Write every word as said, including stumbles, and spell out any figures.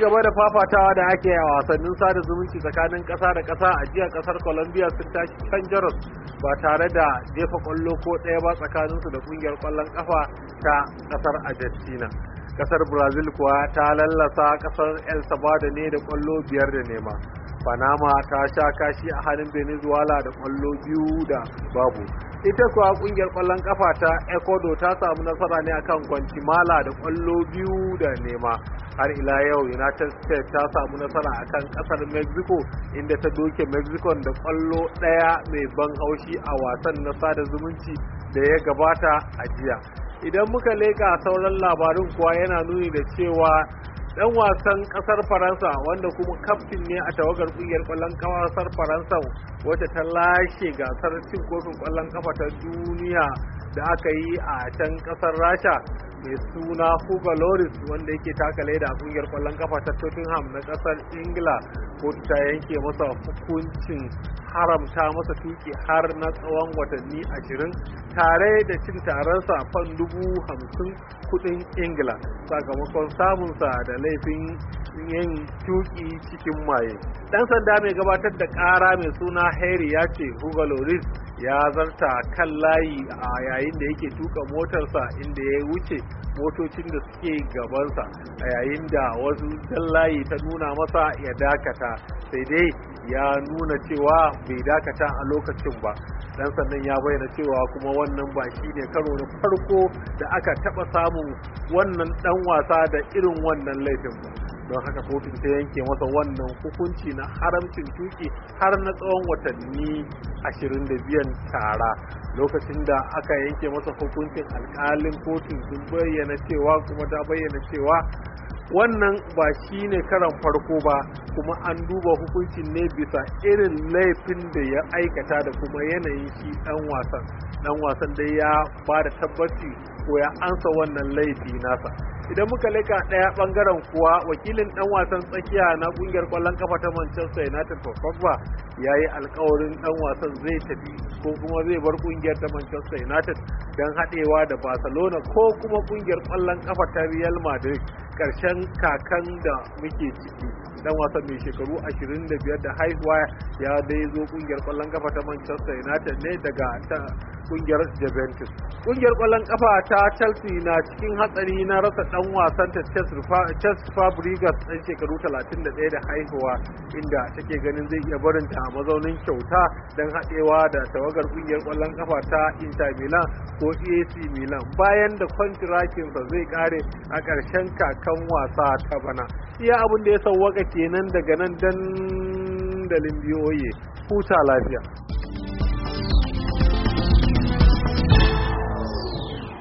gaba da fafatawa da ake a wasannin sada zumunci tsakanin ƙasa da ƙasa a jiya ƙasar Colombia sun tashi can jaros ba tare da jefa ƙwallo ko ɗaya ba tsakaninsu da ƙungiyar ƙwallon ƙafa ta ƙasar Argentina. Ƙasar Brazil kuwa ta lallasa ƙasar El Salvador ne da ƙwallo biyar da nema. Panama ta sha kashi a hannun Venezuela da ƙwallo biyu da babu. Ita kuwa ƙungiyar ƙwallon ƙafa ta Ecuador ta samu nasara ne akan Guatemala da ƙwallo biyu da nema. Har ila yau United States ta samu nasara akan ƙasar Mexico inda ta doke Mexico da ƙwallo ɗaya mai ban haushi a wasan na sada zumunci da ya gabata a jiya. Idan muka leƙa sauran labarin kuwa yana nuni da cewa dan wasan kasar Faransa wanda kuma kaftin ne a tawagar kungiyar kwallon kasar Faransa wacce ta lashe gasar cin kofin kwallon kafa ta duniya da aka yi a can kasar Rasha mai suna Hugo Lloris wanda yake taka leda a kungiyar kwallon kafa ta Tottenham na kasar Ingila, kotu ta yanke masa hukuncin haramta masa tuki har na tsawon watanni ashirin tare da cin taronsa fan dubu hamsin kudin Ingila sakamakon samunsa da laifin yin tuki cikin maye. Dan sanda mai gabatar da kara mai suna Harry ya ce Hugo Lloris ya zarta kan layi a yayin da yake tuka motarsa inda ya wuce motocin da suke gabansa a yayin da wasu jan layi ta nuna masa ya dakata, sai dai ya nuna cewa bai dakata a lokacin ba. Dan sannan ya bayyana cewa kuma wannan ba shi ne karo na farko da aka taba samun wannan dan wasa da irin wannan laifin ba, don haka kotun ta yanke masa wannan hukunci na haramcin tuki har na tsawon watanni ashirin da biyar tara. Lokacin da aka yanke masa hukuncin, alkalin kotun sun bayyana cewa kuma ta bayyana cewa wannan ba shi ne karan farko ba, kuma an duba hukuncin ne bisa irin laifin da ya aikata da kuma yanayin shi dan wasan dan wasan dai ya ba da tabbaci ko ya ansa wannan laifi nasa. Idan muka leka daya bangaren kuwa, wakilin dan wasan tsakiya na kungiyar kwallon kafa ta Manchester United Pogba yayi alkawarin dan wasan zai tafi ko kuma zai bar kungiyar ta Manchester United don haɗewa da Barcelona ko kuma kungiyar kwallon kafa ta Real Madrid karshen kakan da muke ciki. Dan wasan mai shekaru ashirin da biyar da haihuwa ya dai zo kungiyar kwallon kafa ta Manchester United ne daga ta kungiyar Juventus. Kungiyar kwallon kafa ta Chelsea na cikin hatsari na rasa dan wasan ta Cesc Fabregas dan shekaru talatin da ɗaya da haihuwa, inda take ganin zai iya barin ta a mazaunin kyauta don haɗewa da tawagar kungiyar kwallon kafa ta Inter Milan ko A C Milan bayan da kwantirakinsa zai kare a ƙarshen kakan wasa ta bana. Iya abin da ya sauwaka kenan daga nan dandalin B O A. Huta lafiya.